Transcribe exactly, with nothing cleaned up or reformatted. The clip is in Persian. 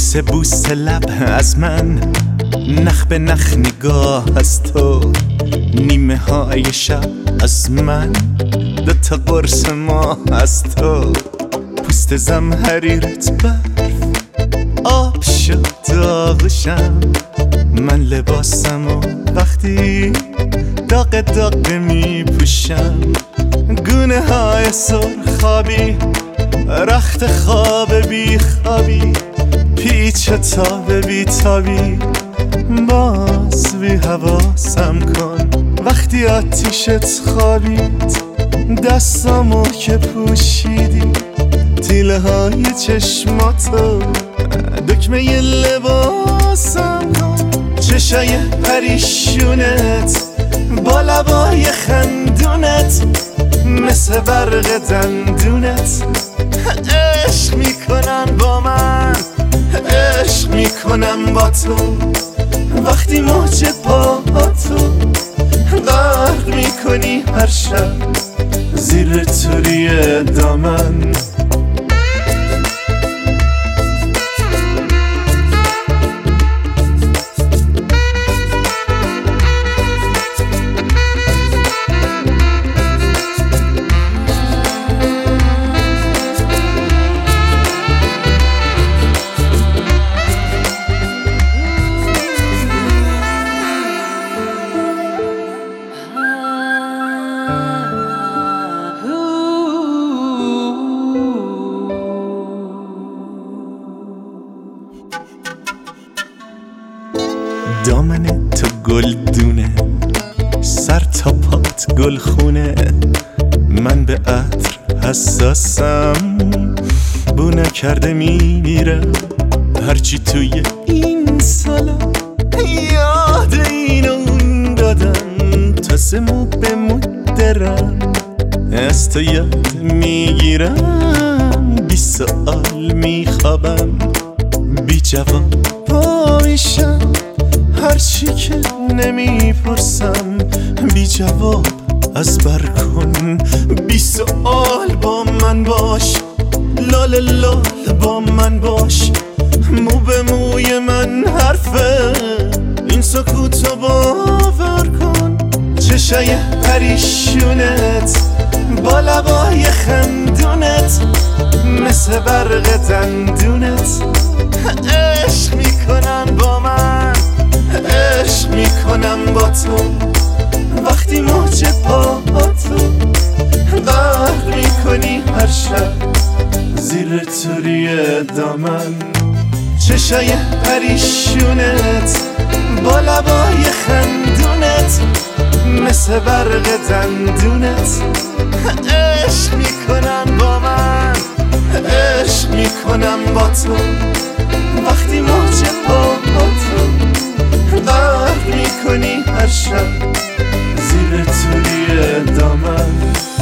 بوسه بوسه لب از من، نخ به نخ نگاه از تو، نیمه های شب از من، دوتا قرص ماه از تو، پوست زمهریرت برف آب شد داغشم، من لباسم و وقتی داغ داغ می پوشم، گونه های سرخابی رخت خواب بی خوابی، پیچ تاب بی تابی، باز بی حواسم کن وقتی آتیشت خوابید، دستامو که پوشیدی تیله های چشماتو، دکمه لباسم کن، چشای پریشونت با لبای خندونت، مثل برق دندونت، عشق میکنن با من، عشق میکنم با تو، وقتی موج پاهاتو غرق میکنی هر شب زیر توری دامن. دامن تو گل دونه، سر تا پات گل خونه، من به عطر حساسم، بو نکرده میمیرم، هرچی توی این سالا یاد این و اون دادم، تا سمو به مدرم از تو یاد میگیرم، بی سؤال میخوابم، بی جواب پا میشم، هرچی که نمیپرسم بی جواب از بر کن، بی سؤال با من باش، لال لال با من باش، مو به موی من حرفه، این سکوتو باور کن، چشای پریشونت با لبای خندونت، مثل برق دندونت، عشق میکنن با من، عشق میکنم با تو، وقتی موج پاهاتو غرق میکنی هر شب زیر توری دامن، چشای پریشونت با لبای خندونت، مثل برق دندونت، عشق میکنم با من، عشق میکنم با تو، وقتی موج پاهاتو غرق میکنی هر شب زیر توری دامن.